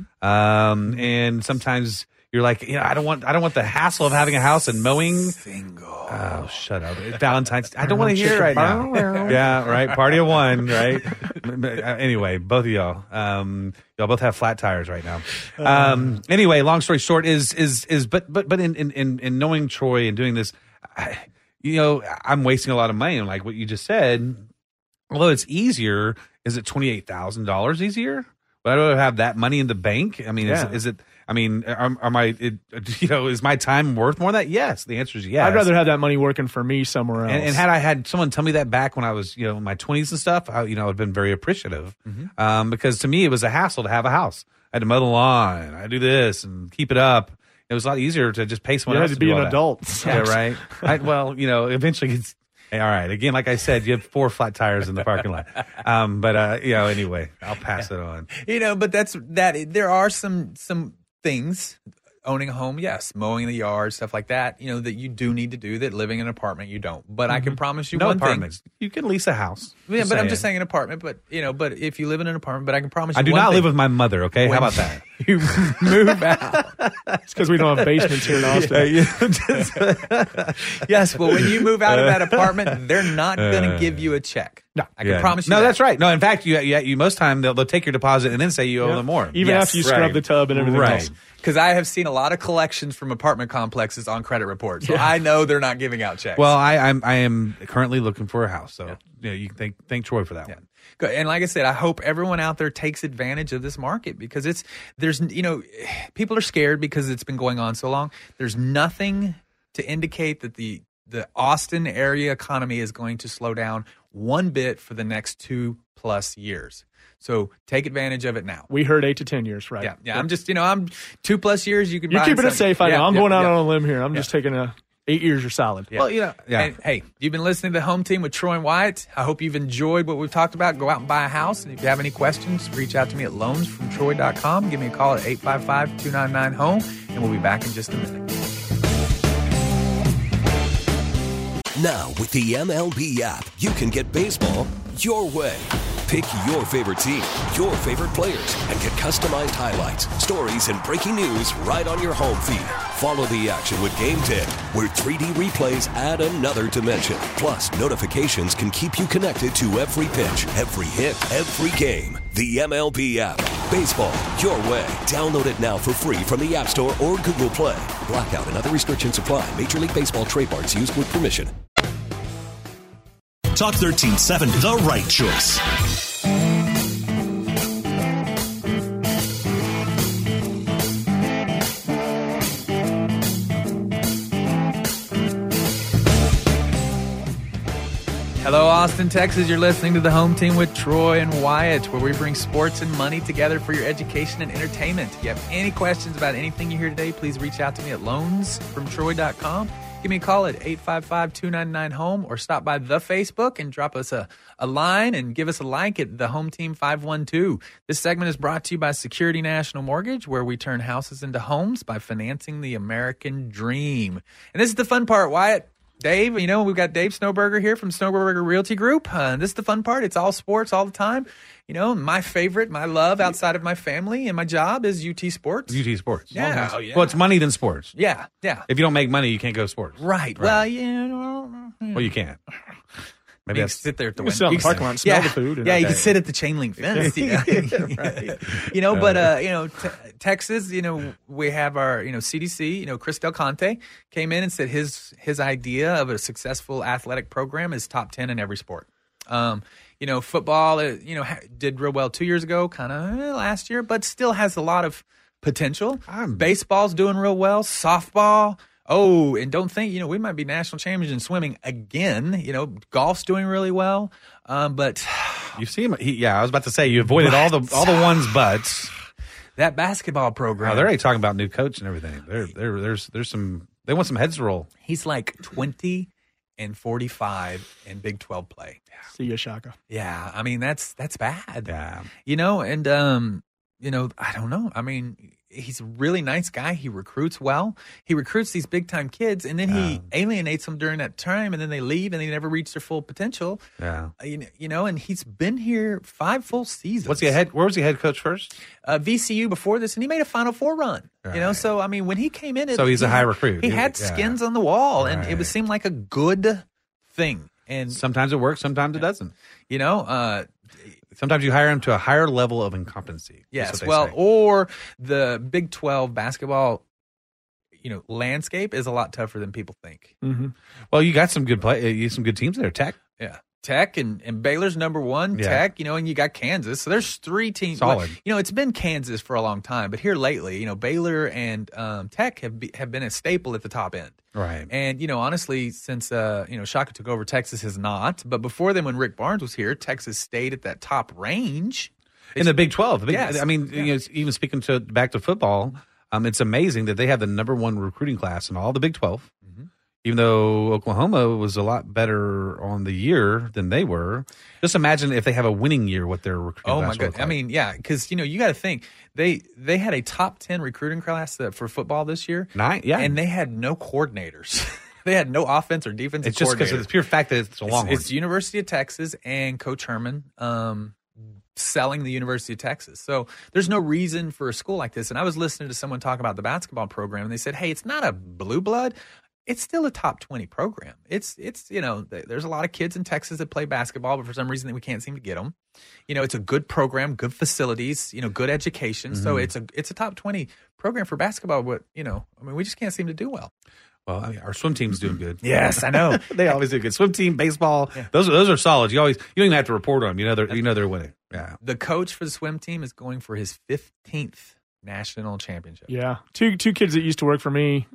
And sometimes you're like, you know, I don't want the hassle of having a house and mowing. Single. Oh, shut up! Valentine's. I don't want to hear it right now. Yeah, right. Party of one, right? Anyway, both of y'all, y'all both have flat tires right now. Anyway, long story short but in knowing Troy and doing this, you know, I'm wasting a lot of money. And like what you just said, although it's easier, is it $28,000 easier? But I don't have that money in the bank. I mean, is it? I mean, is my time worth more than that? Yes. The answer is yes. I'd rather have that money working for me somewhere else. And had I had someone tell me that back when I was, you know, in my 20s and stuff, I'd been very appreciative. Because to me, it was a hassle to have a house. I had to mow the lawn. I had to do this and keep it up. It was a lot easier to just pay someone else to to be do an all that. adult. Yeah, right. Well, you know, eventually it's. Hey, all right. Again, like I said, you have 4 flat tires in the parking lot. But you know, anyway, I'll pass it on. You know, but there are some things, owning a home, yes, mowing the yard, stuff like that, you know, that you do need to do that living in an apartment you don't. But I can promise you No one apartments. You can lease a house. thing. Yeah, but I'm just saying an apartment, but you know, but if you live in an apartment, but I can promise you I do one not thing. live with my mother, okay? How about that? You move out. It's because we don't have basements here in Austin. Yes, well, when you move out of that apartment, they're not going to give you a check. No. I can promise you No, that. that's right. No, in fact, you most time they'll take your deposit and then say you owe them more. Even Yes, after you scrub right. the tub and everything Right. else. Because I have seen a lot of collections from apartment complexes on credit reports. So I know they're not giving out checks. Well, I am currently looking for a house, so you can thank Troy for that one. Good. And like I said, I hope everyone out there takes advantage of this market because there's people are scared because it's been going on so long. There's nothing to indicate that the Austin area economy is going to slow down one bit for the next 2+ years. So take advantage of it now. We heard 8 to 10 years, right? Yeah. I'm just, I'm 2+ years. You can. You're buy keeping it something. safe. I know. Yeah, I'm yeah, going out yeah. on a limb here. I'm just taking 8 years are solid. Yeah. Well, you know, And, hey, you've been listening to the Home Team with Troy and Wyatt. I hope you've enjoyed what we've talked about. Go out and buy a house. And if you have any questions, reach out to me at loansfromtroy.com. Give me a call at 855-299-HOME, and we'll be back in just a minute. Now, with the MLB app, you can get baseball your way. Pick your favorite team, your favorite players, and get customized highlights, stories, and breaking news right on your home feed. Follow the action with Game 10, where 3D replays add another dimension. Plus, notifications can keep you connected to every pitch, every hit, every game. The MLB app. Baseball your way. Download it now for free from the App Store or Google Play. Blackout and other restrictions apply. Major League Baseball trademarks used with permission. Talk 1370, the right choice. Hello, Austin, Texas. You're listening to the Home Team with Troy and Wyatt, where we bring sports and money together for your education and entertainment. If you have any questions about anything you hear today, please reach out to me at loansfromtroy.com. Give me a call at 855-299-HOME or stop by the Facebook and drop us a line and give us a like at the Home Team 512. This segment is brought to you by Security National Mortgage, where we turn houses into homes by financing the American dream. And this is the fun part, Wyatt. Dave, we've got Dave Snowberger here from Snowberger Realty Group. This is the fun part. It's all sports all the time. My favorite, my love outside of my family and my job is UT Sports. UT Sports. Yeah. Oh, yeah. Well, it's money than sports. Yeah, yeah. If you don't make money, you can't go to sports. Right. Well, Well, you can't. Maybe you can sit there at the You can window. sit on the parking lot and smell the food. And You can sit at the chain link fence. Right. But Texas, we have our, CDC, Chris Del Conte came in and said his idea of a successful athletic program is top 10 in every sport. Football, did real well 2 years ago, kind of last year, but still has a lot of potential. Baseball's doing real well. Softball. Oh, and don't think, we might be national champions in swimming again. Golf's doing really well. But you see him. I was about to say you avoided all the ones, but that basketball program. Oh, they're already talking about new coach and everything. There's some. They want some heads to roll. He's like 20 and 45 in Big 12 play. See ya, Shaka. Yeah, I mean that's bad. Yeah, and I don't know. I mean, he's a really nice guy. He recruits well. He recruits these big time kids, and then he alienates them during that time, and then they leave, and they never reach their full potential. Yeah, and he's been here 5 full seasons. Where was he head coach first? VCU before this, and he made a Final Four run. Right. So I mean, when he came in, he's a high recruit. He had skins on the wall, and it seemed like a good thing. And sometimes it works, sometimes it doesn't. Sometimes you hire him to a higher level of incompetency. Yes, or the Big 12 basketball, landscape is a lot tougher than people think. Mm-hmm. Well, you got some good some good teams there. Tech, Tech and Baylor's number one. Yeah. Tech, and you got Kansas. So there's 3 teams. Solid. It's been Kansas for a long time, but here lately, Baylor and Tech have been a staple at the top end. Right. And, honestly, since, Shaka took over, Texas has not. But before then, when Rick Barnes was here, Texas stayed at that top range. In the Big 12. Yes. I mean, even speaking back to football, it's amazing that they have the number 1 recruiting class in all the Big 12. Mm-hmm. Even though Oklahoma was a lot better on the year than they were. Just imagine if they have a winning year, what their recruiting class would look like. I mean, yeah, because, you got to think, they had a top 10 recruiting class for football this year. 9, yeah. And they had no coordinators. They had no offense or defensive It's just because of the pure fact that it's a Longhorn. It's University of Texas and Coach Herman selling the University of Texas. So there's no reason for a school like this. And I was listening to someone talk about the basketball program, and they said, hey, it's not a blue blood. It's still a top 20 program. It's there's a lot of kids in Texas that play basketball, but for some reason we can't seem to get them. It's a good program, good facilities, good education. Mm-hmm. So it's a top 20 program for basketball, but we just can't seem to do well. Well, I mean, our swim team's doing good. Yes, I know. They always do good. Swim team, baseball, those are solid. You don't even have to report on them. They're winning. Yeah. The coach for the swim team is going for his 15th national championship. Yeah. Two kids that used to work for me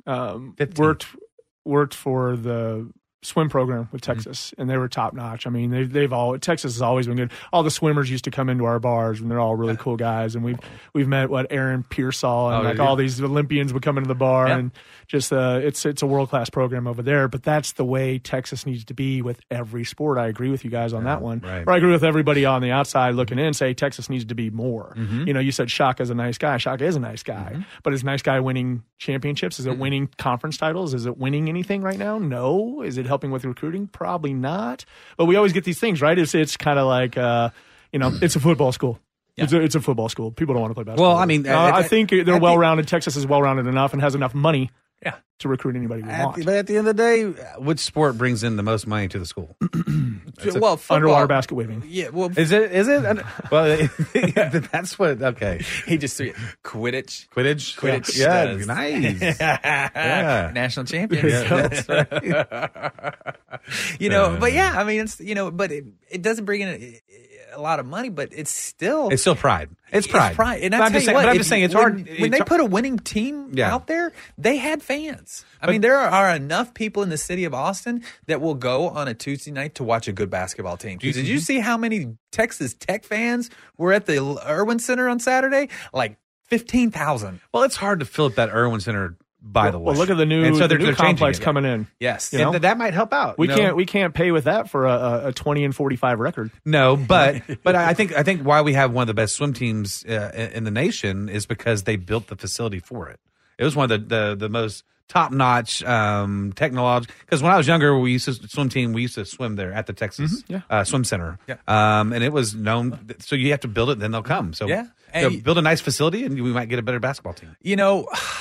worked for the swim program with Texas, and they were top notch. I mean, Texas has always been good. All the swimmers used to come into our bars, and they're all really cool guys. And we've met Aaron Pearsall and all these Olympians would come into the bar, and just it's a world class program over there. But that's the way Texas needs to be with every sport. I agree with you guys on that one. Right. Or I agree with everybody on the outside looking in. Say Texas needs to be more. Mm-hmm. You said Shaka's a nice guy. Shaka is a nice guy, but is nice guy winning championships? Is it winning conference titles? Is it winning anything right now? No. Is it helping with recruiting? Probably not. But we always get these things, right? It's kind of like, it's a football school. Yeah. It's a football school. People don't want to play basketball. Well, I mean, I think they're well-rounded. Texas is well-rounded enough and has enough money to recruit anybody we want. But at the end of the day, which sport brings in the most money to the school? Football. Underwater basket weaving. Yeah. Well, is it? Well, that's what. Okay. He just threw it. Quidditch. Yeah. Nice. Yeah. National champion. Yeah, that's right. But yeah, I mean, it's but it doesn't bring in a lot of money, but it's still pride. It's pride. And I'm just saying it's hard when they put a winning team out there. They had fans. I mean, there are enough people in the city of Austin that will go on a Tuesday night to watch a good basketball team. Did you see how many Texas Tech fans were at the Irwin Center on Saturday? Like 15,000. Well, it's hard to fill up that Irwin Center. By the way, well, look at the new complex coming in. Yes, and that might help out. We can't pay with that for a 20-45 record. No, but I think why we have one of the best swim teams in the nation is because they built the facility for it. It was one of the most top notch technology. Because when I was younger, we used to swim there at the Texas Swim Center. Yeah. And it was known. So you have to build it, then they'll come. So build a nice facility, and we might get a better basketball team.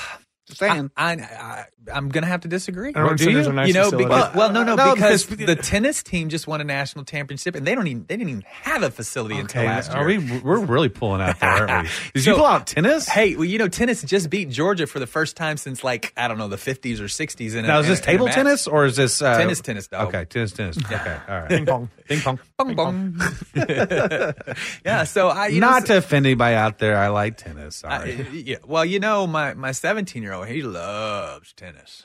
Just saying. I'm going to have to disagree. Everyone said there's a nice facility. Because the tennis team just won a national championship, and they didn't even have a facility until last year. We're really pulling out there, aren't we? Did you pull out tennis? Hey, well, tennis just beat Georgia for the first time since, the 50s or 60s. Now, is this table tennis or is this... tennis, dog. Okay, tennis. Okay, all right. Ping pong. Ping pong. Bong, bong. Yeah, so Not to offend anybody out there, I like tennis. Sorry. Well, my 17-year-old, he loves tennis.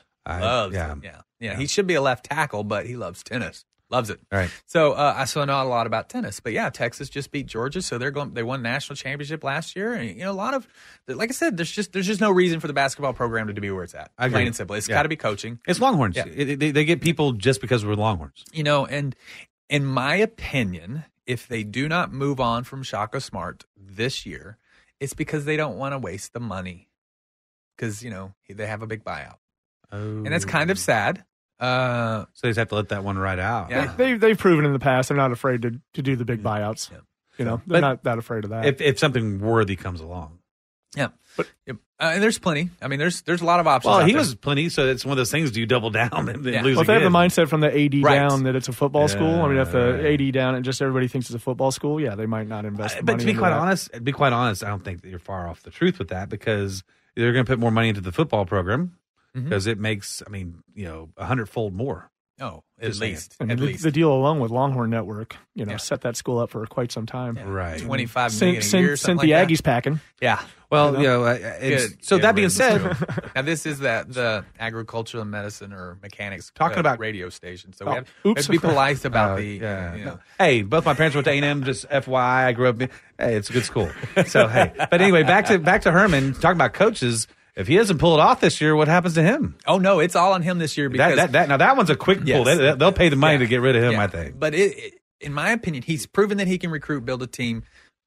Yeah. He should be a left tackle, but he loves tennis. Loves it. All right. So I know a lot about tennis, but yeah, Texas just beat Georgia, so they won national championship last year, and a lot of, like I said, there's just no reason for the basketball program to be where it's at. Plain and simple, it's got to be coaching. It's Longhorns. Yeah. They get people just because we're Longhorns. And in my opinion, if they do not move on from Shaka Smart this year, it's because they don't want to waste the money, because they have a big buyout, and that's kind of sad. So they just have to let that one ride out. Yeah. They've proven in the past they're not afraid to do the big buyouts. Yeah. They're not that afraid of that. If something worthy comes along. Yeah. But and there's plenty. I mean, there's a lot of options. Well, out he there. was plenty, so it's one of those things. Do you double down and lose again? Well, if they have the mindset from the AD Right. down that it's a football school, I mean, if the AD down and just everybody thinks it's a football school, they might not invest. But money to be into quite that. honest, I don't think that you're far off the truth with that, because they're going to put more money into the football program because it makes, 100-fold more. Oh, at least. And At the, least. the deal alone with Longhorn Network, set that school up for quite some time. Right. $25 million a year, Sent something the like Aggies packing. Yeah. Well, Good. So that being riddance. said, Now this is the agricultural and medicine or mechanics Talking about- radio station. So Oh, we have to be polite about Hey, both my parents went to A&M. Just FYI, I grew up. Hey, it's a good school. So hey, but anyway, back to Herman. Talking about coaches. If he doesn't pull it off this year, what happens to him? Oh no, it's all on him this year because that one's a quick pull. Yes. They'll pay the money Yeah. to get rid of him. Yeah. I think. But in my opinion, he's proven that he can recruit, build a team,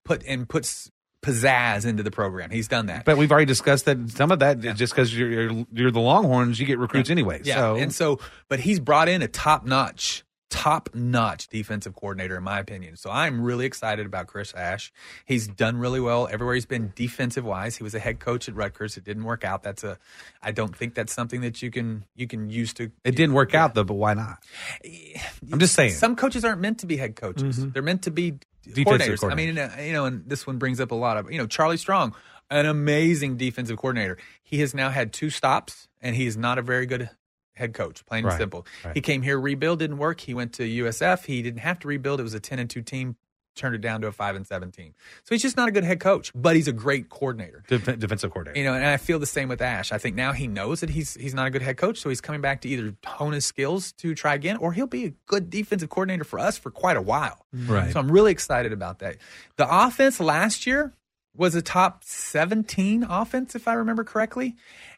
puts pizzazz into the program. He's done that. But we've already discussed that some of that just because you're the Longhorns, you get recruits anyway. Yeah, but he's brought in a top-notch defensive coordinator, in my opinion. So I'm really excited about Chris Ash. He's done really well everywhere he's been defensive-wise. He was a head coach at Rutgers. It didn't work out. I don't think that's something that you can use to. It didn't work out though, but why not? I'm just saying. Some coaches aren't meant to be head coaches. They're meant to be Defensive coordinators. I mean, and this one brings up a lot of, Charlie Strong, an amazing defensive coordinator. He has now had 2 stops, and he is not a very good head coach, plain and simple. Right. He came here, rebuild, didn't work. He went to USF. He didn't have to rebuild. It was a 10-2 team, turned it down to a 5-7 team. So he's just not a good head coach, but he's a great coordinator. Defensive coordinator. And I feel the same with Ash. I think now he knows that he's not a good head coach, so he's coming back to either hone his skills to try again, or he'll be a good defensive coordinator for us for quite a while. Right. So I'm really excited about that. The offense last year was a top 17 offense, if I remember correctly,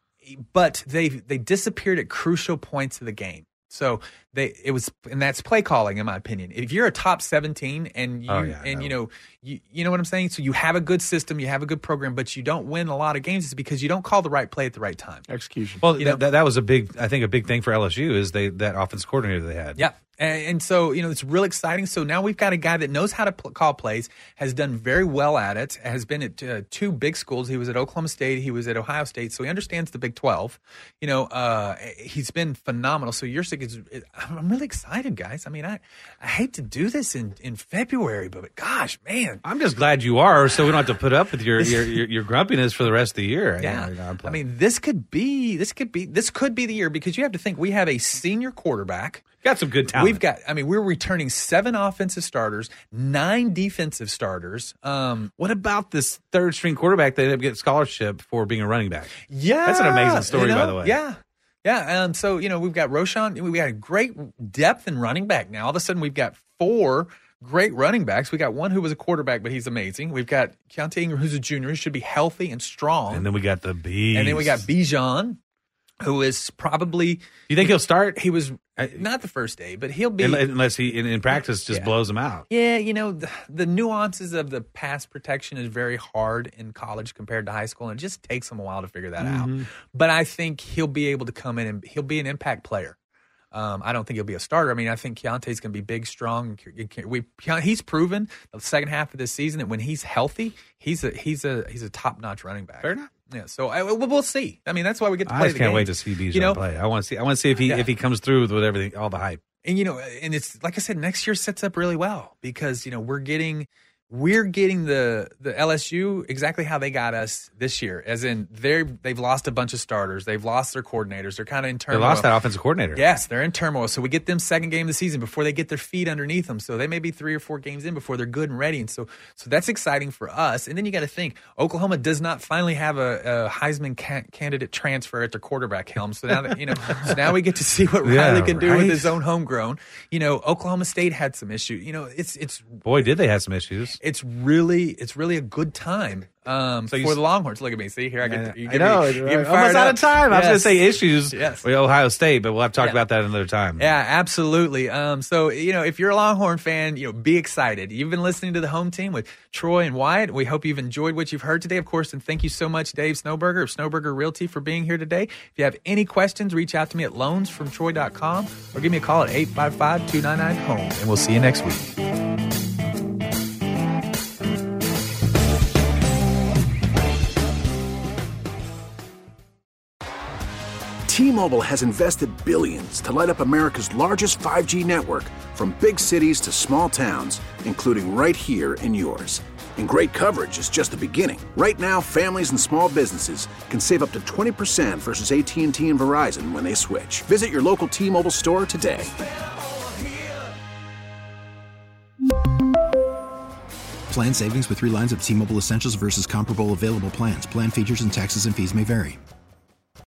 but they disappeared at crucial points of the game. So and that's play calling, in my opinion. If you're a top 17 and you know what I'm saying? So you have a good system, you have a good program, but you don't win a lot of games, it's because you don't call the right play at the right time. Execution. Well, that was a big thing for LSU is that offensive coordinator they had. Yeah. And so, it's real exciting. So now we've got a guy that knows how to call plays, has done very well at it, has been at 2 big schools. He was at Oklahoma State. He was at Ohio State. So he understands the Big 12. He's been phenomenal. So I'm really excited, guys. I mean, I hate to do this in February, but gosh, man. I'm just glad you are, so we don't have to put up with your grumpiness for the rest of the year. Yeah. I mean, this could be the year, because you have to think we have a senior quarterback. Got some good talent. We're returning 7 offensive starters, 9 defensive starters. What about this 3rd-string quarterback that ended up getting scholarship for being a running back? Yeah. That's an amazing story, by the way. Yeah. Yeah. So, we've got Roshan. We've got a great depth in running back now. All of a sudden, we've got 4 great running backs. We got one who was a quarterback, but he's amazing. We've got Keontae Ingram, who's a junior, who should be healthy and strong. And then we got the beast. And then we got Bijan, who is probably. You think he'll start? He was not the first day, but he'll be. Unless he, in practice, just blows him out. Yeah, the nuances of the pass protection is very hard in college compared to high school, and it just takes him a while to figure that out. But I think he'll be able to come in and he'll be an impact player. I don't think he'll be a starter. I mean, I think Keontae's going to be big, strong. He's proven the second half of this season that when he's healthy, he's a top-notch running back. Fair enough. Yeah, so we'll see. I mean, that's why we get to play I just the can't game. wait to see Bijan play. I want to see if he comes through with everything, all the hype. And and it's like I said, next year sets up really well because we're getting the LSU exactly how they got us this year, as in they've lost a bunch of starters, they've lost their coordinators, they're kind of in turmoil. They lost that offensive coordinator. Yes, they're in turmoil. So we get them second game of the season before they get their feet underneath them. So they may be 3 or 4 games in before they're good and ready. And so that's exciting for us. And then you got to think Oklahoma does not finally have a Heisman candidate transfer at their quarterback helm. So now that so now we get to see what Riley can do with his own homegrown. Oklahoma State had some issues. It's boy, did they have some issues. It's really a good time for the Longhorns. Look at me. See, here I get I know. Almost out of time. Yes. I was going to say issues with Ohio State, but we'll have to talk about that another time. Yeah, absolutely. So, if you're a Longhorn fan, be excited. You've been listening to the home team with Troy and Wyatt. We hope you've enjoyed what you've heard today, of course, and thank you so much, Dave Snowberger of Snowberger Realty, for being here today. If you have any questions, reach out to me at loansfromtroy.com or give me a call at 855-299-HOME, and we'll see you next week. T-Mobile has invested billions to light up America's largest 5G network, from big cities to small towns, including right here in yours. And great coverage is just the beginning. Right now, families and small businesses can save up to 20% versus AT&T and Verizon when they switch. Visit your local T-Mobile store today. Plan savings with 3 lines of T-Mobile Essentials versus comparable available plans. Plan features and taxes and fees may vary.